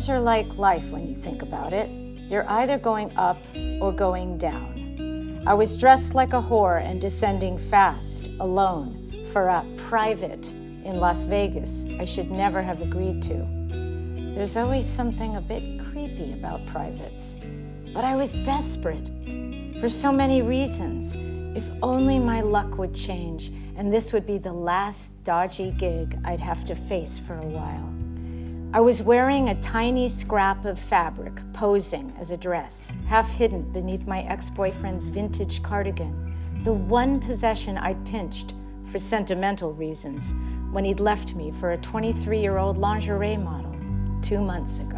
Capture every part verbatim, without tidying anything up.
Careers are like life when you think about it. You're either going up or going down. I was dressed like a whore and descending fast, alone, for a private in Las Vegas I should never have agreed to. There's always something a bit creepy about privates. But I was desperate for so many reasons. If only my luck would change, and this would be the last dodgy gig I'd have to face for a while. I was wearing a tiny scrap of fabric, posing as a dress, half hidden beneath my ex-boyfriend's vintage cardigan, the one possession I'd pinched for sentimental reasons when he'd left me for a twenty-three-year-old lingerie model two months ago.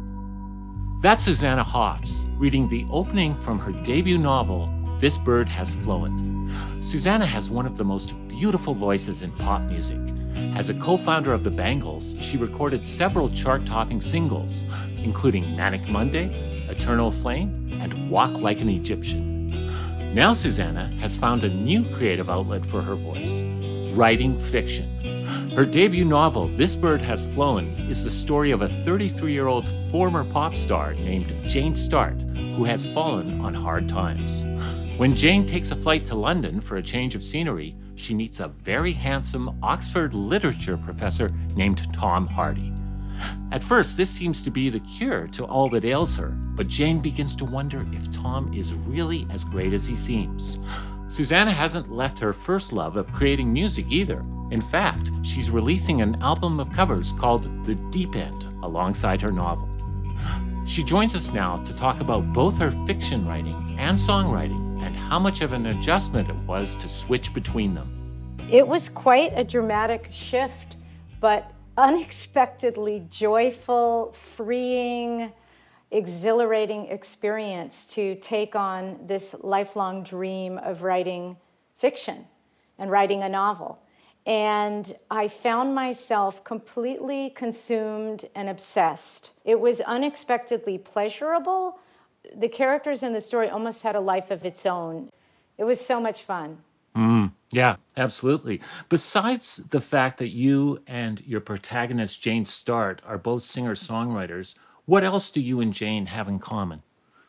That's Susanna Hoffs reading the opening from her debut novel, This Bird Has Flown. Susanna has one of the most beautiful voices in pop music. As a co-founder of the Bangles, she recorded several chart-topping singles, including Manic Monday, Eternal Flame, and Walk Like an Egyptian. Now Susanna has found a new creative outlet for her voice, writing fiction. Her debut novel, This Bird Has Flown, is the story of a thirty-three-year-old former pop star named Jane Start, who has fallen on hard times. When Jane takes a flight to London for a change of scenery, she meets a very handsome Oxford literature professor named Tom Hardy. At first, this seems to be the cure to all that ails her, but Jane begins to wonder if Tom is really as great as he seems. Susanna hasn't left her first love of creating music either. In fact, she's releasing an album of covers called The Deep End alongside her novel. She joins us now to talk about both her fiction writing and songwriting and how much of an adjustment it was to switch between them. It was quite a dramatic shift, but unexpectedly joyful, freeing, exhilarating experience to take on this lifelong dream of writing fiction and writing a novel. And I found myself completely consumed and obsessed. It was unexpectedly pleasurable. The characters in the story almost had a life of its own. It was so much fun. Mm, yeah, absolutely. Besides the fact that you and your protagonist, Jane Start, are both singer-songwriters, what else do you and Jane have in common?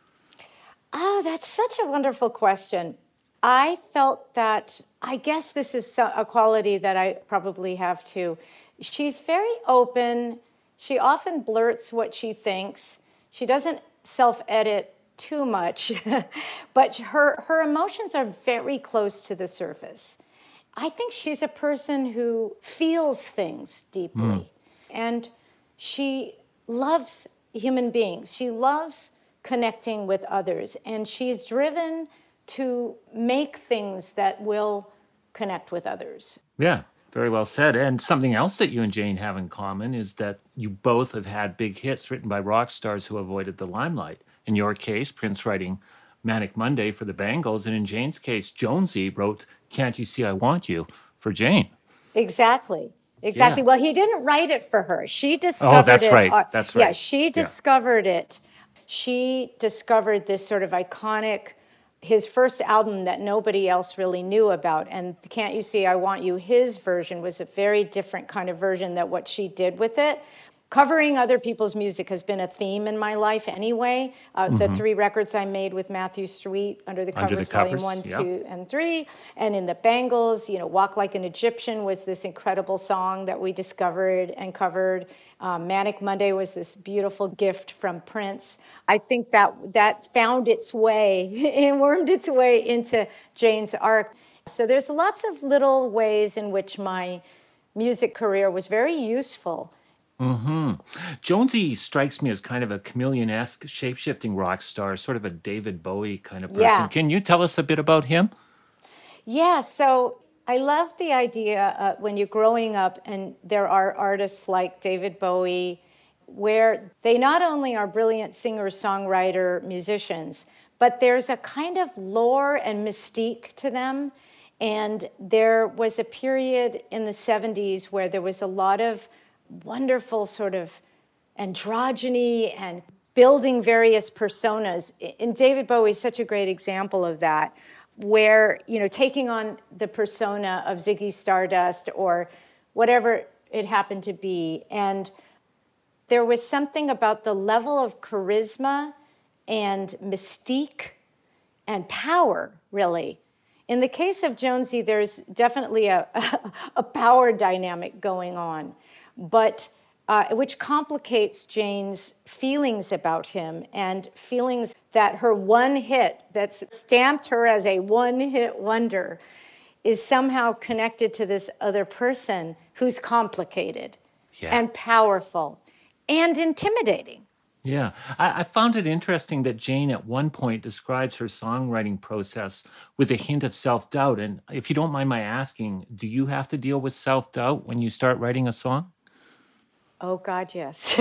Oh, that's such a wonderful question. I felt that, I guess this is a quality that I probably have too. She's very open. She often blurts what she thinks. She doesn't self-edit too much, but her, her emotions are very close to the surface. I think she's a person who feels things deeply, mm. and she loves human beings. She loves connecting with others, and she's driven to make things that will connect with others. Yeah, very well said. And something else that you and Jane have in common is that you both have had big hits written by rock stars who avoided the limelight. In your case, Prince writing Manic Monday for the Bangles, and in Jane's case, Jonesy wrote Can't You See I Want You for Jane. Exactly. Exactly. Yeah. Well, he didn't write it for her. She discovered it. Oh, that's it. right. Uh, that's right. Yeah, she discovered yeah. it. She discovered this sort of iconic, his first album that nobody else really knew about. And Can't You See I Want You, his version was a very different kind of version than what she did with it. Covering other people's music has been a theme in my life anyway. Uh, mm-hmm. The three records I made with Matthew Street, Under the Covers, Under the covers Volume one, yeah. two, and three. And in the Bangles, you know, Walk Like an Egyptian was this incredible song that we discovered and covered. Um, Manic Monday was this beautiful gift from Prince. I think that that found its way and wormed its way into Jane's arc. So there's lots of little ways in which my music career was very useful. Mm-hmm. Jonesy strikes me as kind of a chameleon-esque, shape-shifting rock star, sort of a David Bowie kind of person. Yeah. Can you tell us a bit about him? Yeah, so I love the idea uh, when you're growing up and there are artists like David Bowie, where they not only are brilliant singers, songwriter, musicians, but there's a kind of lore and mystique to them. And there was a period in the seventies where there was a lot of wonderful sort of androgyny and building various personas. And David Bowie is such a great example of that, where, you know, taking on the persona of Ziggy Stardust or whatever it happened to be. And there was something about the level of charisma and mystique and power, really. In the case of Jonesy, there's definitely a, a power dynamic going on, but uh, which complicates Jane's feelings about him and feelings that her one hit that's stamped her as a one-hit wonder is somehow connected to this other person who's complicated yeah. and powerful and intimidating. Yeah, I, I found it interesting that Jane at one point describes her songwriting process with a hint of self-doubt. And if you don't mind my asking, do you have to deal with self-doubt when you start writing a song? Oh, God, yes.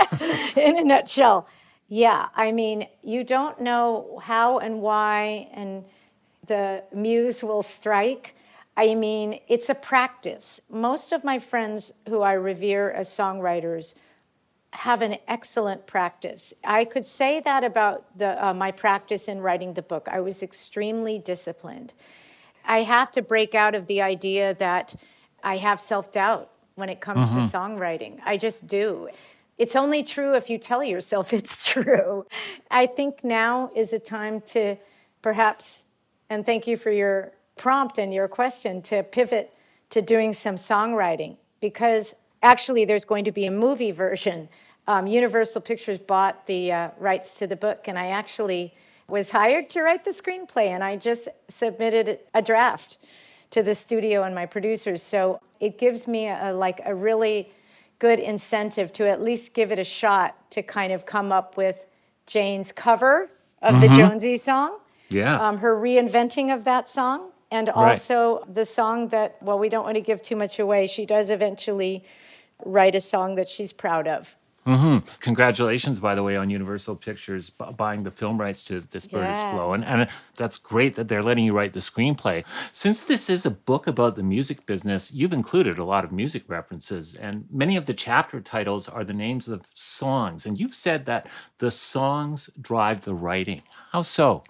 In a nutshell, yeah. I mean, you don't know how and why and the muse will strike. I mean, it's a practice. Most of my friends who I revere as songwriters have an excellent practice. I could say that about the, uh, my practice in writing the book. I was extremely disciplined. I have to break out of the idea that I have self-doubt when it comes mm-hmm. to songwriting. I just do. It's only true if you tell yourself it's true. I think now is a time to perhaps, and thank you for your prompt and your question, to pivot to doing some songwriting, because actually, there's going to be a movie version. Um, Universal Pictures bought the uh, rights to the book, and I actually was hired to write the screenplay, and I just submitted a draft to the studio and my producers. So it gives me a, like a really good incentive to at least give it a shot to kind of come up with Jane's cover of mm-hmm. the Jonesy song, yeah, um, her reinventing of that song, and also right. the song that, well, we don't want to give too much away. She does eventually write a song that she's proud of. Mm-hmm. Congratulations, by the way, on Universal Pictures b- buying the film rights to This Bird yeah. Is Flown. And that's great that they're letting you write the screenplay. Since this is a book about the music business, you've included a lot of music references, and many of the chapter titles are the names of songs. And you've said that the songs drive the writing. How so?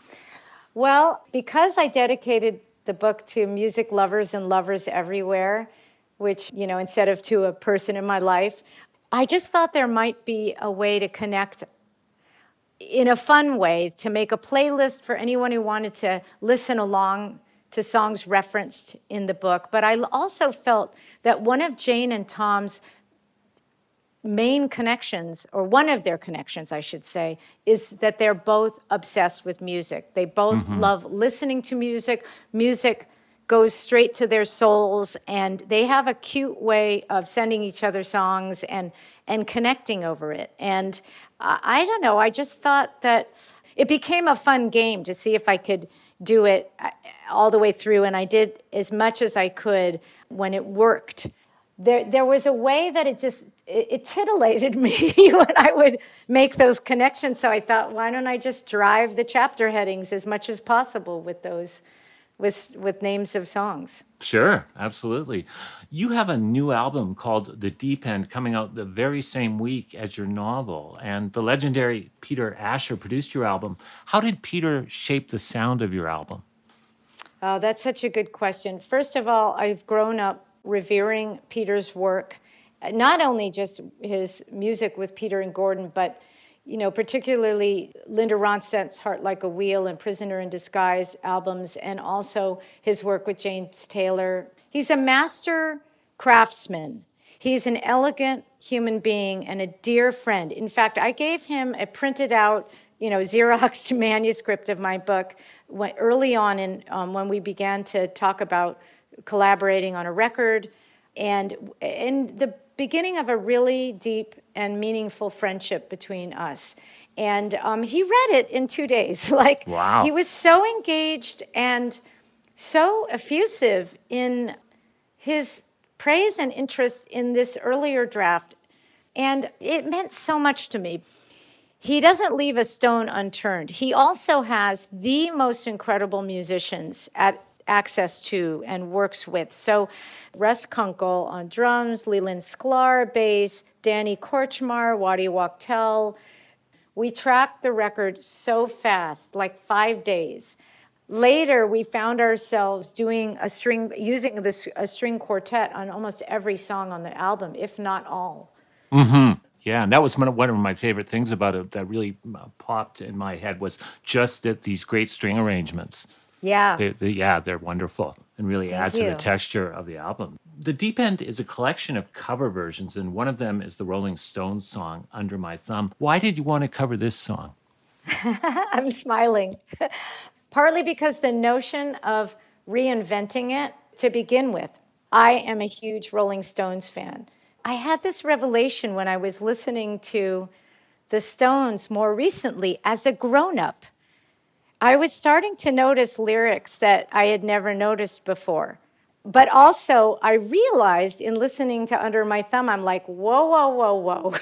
Well, because I dedicated the book to music lovers and lovers everywhere, which, you know, instead of to a person in my life, I just thought there might be a way to connect in a fun way, to make a playlist for anyone who wanted to listen along to songs referenced in the book. But I also felt that one of Jane and Tom's main connections, or one of their connections, I should say, is that they're both obsessed with music. They both mm-hmm. love listening to music. Music goes straight to their souls, and they have a cute way of sending each other songs and and connecting over it. And uh, I don't know, I just thought that it became a fun game to see if I could do it all the way through, and I did as much as I could when it worked. There, there was a way that it just, it, it titillated me when I would make those connections, so I thought, why don't I just drive the chapter headings as much as possible with those With, with names of songs. Sure, absolutely. You have a new album called The Deep End coming out the very same week as your novel, and the legendary Peter Asher produced your album. How did Peter shape the sound of your album? Oh, that's such a good question. First of all, I've grown up revering Peter's work, not only just his music with Peter and Gordon, but you know, particularly Linda Ronstadt's Heart Like a Wheel and Prisoner in Disguise albums, and also his work with James Taylor. He's a master craftsman. He's an elegant human being and a dear friend. In fact, I gave him a printed out, you know, Xeroxed manuscript of my book when, early on in um, when we began to talk about collaborating on a record, and in the beginning of a really deep and meaningful friendship between us. And um, he read it in two days. Like, wow. He was so engaged and so effusive in his praise and interest in this earlier draft. And it meant so much to me. He doesn't leave a stone unturned. He also has the most incredible musicians at access to and works with. So Russ Kunkel on drums, Leland Sklar bass, Danny Korchmar, Waddy Wachtel. We tracked the record so fast, like five days. Later, we found ourselves doing a string, using this a string quartet on almost every song on the album, if not all. Mm-hmm. Yeah, and that was one of, one of my favorite things about it that really uh, popped in my head was just that these great string arrangements. Yeah. They, they, yeah, they're wonderful and really Thank add to the you. texture of the album. The Deep End is a collection of cover versions, and one of them is the Rolling Stones song, Under My Thumb. Why did you want to cover this song? I'm smiling. Partly because the notion of reinventing it to begin with. I am a huge Rolling Stones fan. I had this revelation when I was listening to the Stones more recently as a grown-up. I was starting to notice lyrics that I had never noticed before. But also, I realized in listening to Under My Thumb, I'm like, whoa, whoa, whoa, whoa.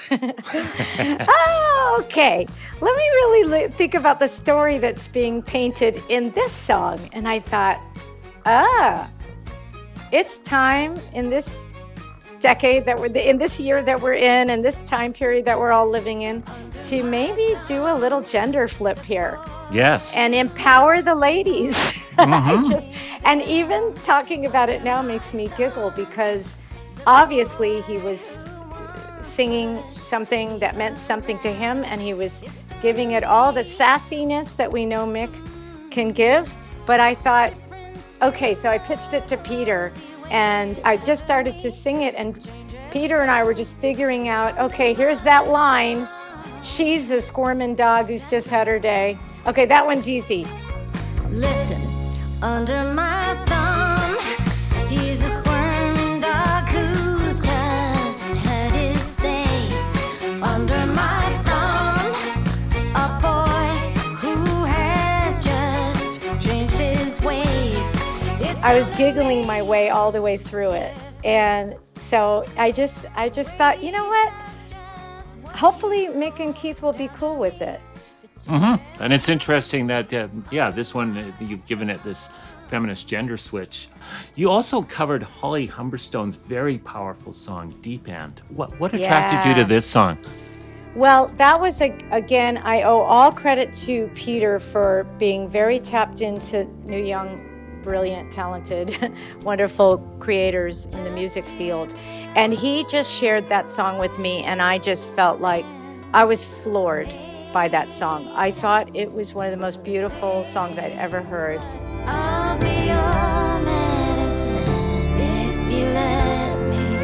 Oh, okay. Let me really li- think about the story that's being painted in this song. And I thought, ah, it's time in this decade that we're in, this year that we're in, and this time period that we're all living in, to maybe do a little gender flip here. Yes. And empower the ladies. Mm-hmm. I just, and even talking about it now makes me giggle because obviously he was singing something that meant something to him, and he was giving it all the sassiness that we know Mick can give. But I thought, okay, so I pitched it to Peter, and I just started to sing it, and Peter and I were just figuring out, okay, here's that line. She's a squirming dog who's just had her day. Okay, that one's easy. Listen, under my thumb, he's a squirming dog who's just had his day. Under my thumb, a boy who has just changed his ways. It's I was giggling my way all the way through it. And so I just I just thought, you know what? Hopefully Mick and Keith will be cool with it. Mm-hmm. And it's interesting that, uh, yeah, this one, uh, you've given it this feminist gender switch. You also covered Holly Humberstone's very powerful song, Deep End. What, what attracted Yeah. you to this song? Well, that was, a, again, I owe all credit to Peter for being very tapped into new, young, brilliant, talented, wonderful creators in the music field. And he just shared that song with me, and I just felt like I was floored by that song. I thought it was one of the most beautiful songs I'd ever heard. I'll be your medicine if you let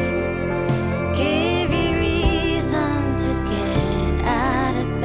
me. Give you reason to get out of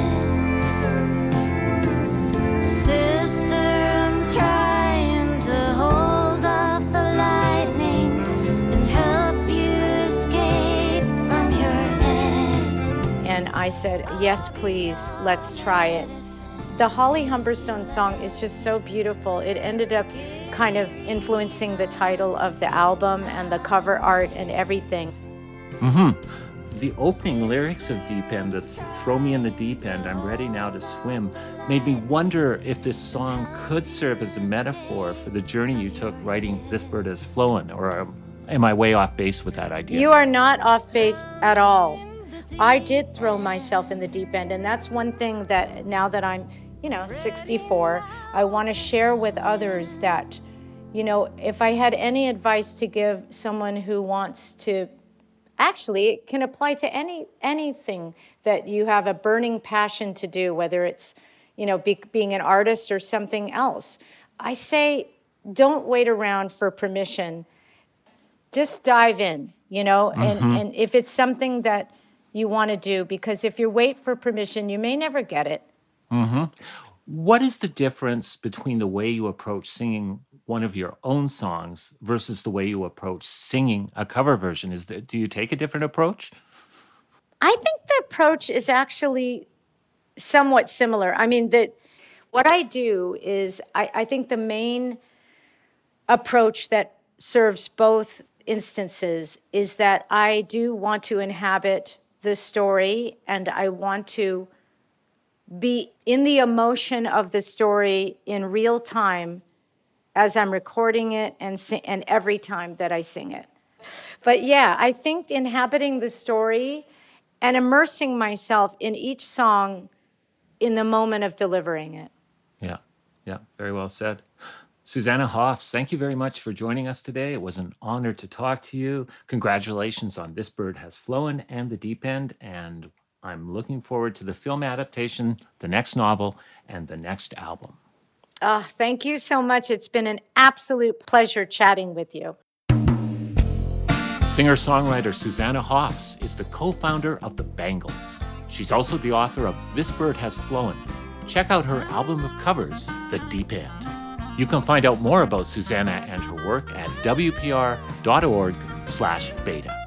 bed. Sister, I'm trying to hold off the lightning and help you escape from your head. And I said, yes, please, let's try it. The Holly Humberstone song is just so beautiful. It ended up kind of influencing the title of the album and the cover art and everything. Mm-hmm. The opening lyrics of Deep End, the th- throw me in the deep end, I'm ready now to swim, made me wonder if this song could serve as a metaphor for the journey you took writing This Bird Has Flown, or um, am I way off base with that idea? You are not off base at all. I did throw myself in the deep end, and that's one thing that now that I'm, you know, sixty-four, I want to share with others that, you know, if I had any advice to give someone who wants to, actually, it can apply to any anything that you have a burning passion to do, whether it's, you know, be, being an artist or something else. I say, don't wait around for permission. Just dive in, you know, Mm-hmm. and, and if it's something that you want to do, because if you wait for permission, you may never get it. Mm-hmm. What is the difference between the way you approach singing one of your own songs versus the way you approach singing a cover version? Is that, do you take a different approach? I think the approach is actually somewhat similar. I mean, that what I do is I, I think the main approach that serves both instances is that I do want to inhabit the story, and I want to be in the emotion of the story in real time as I'm recording it and si- and every time that I sing it. But yeah, I think inhabiting the story and immersing myself in each song in the moment of delivering it. Yeah, yeah, very well said. Susanna Hoffs, thank you very much for joining us today. It was an honor to talk to you. Congratulations on This Bird Has Flown and The Deep End, and I'm looking forward to the film adaptation, the next novel, and the next album. Oh, thank you so much. It's been an absolute pleasure chatting with you. Singer-songwriter Susanna Hoffs is the co-founder of The Bangles. She's also the author of This Bird Has Flown. Check out her album of covers, The Deep End. You can find out more about Susanna and her work at w p r dot org slash beta.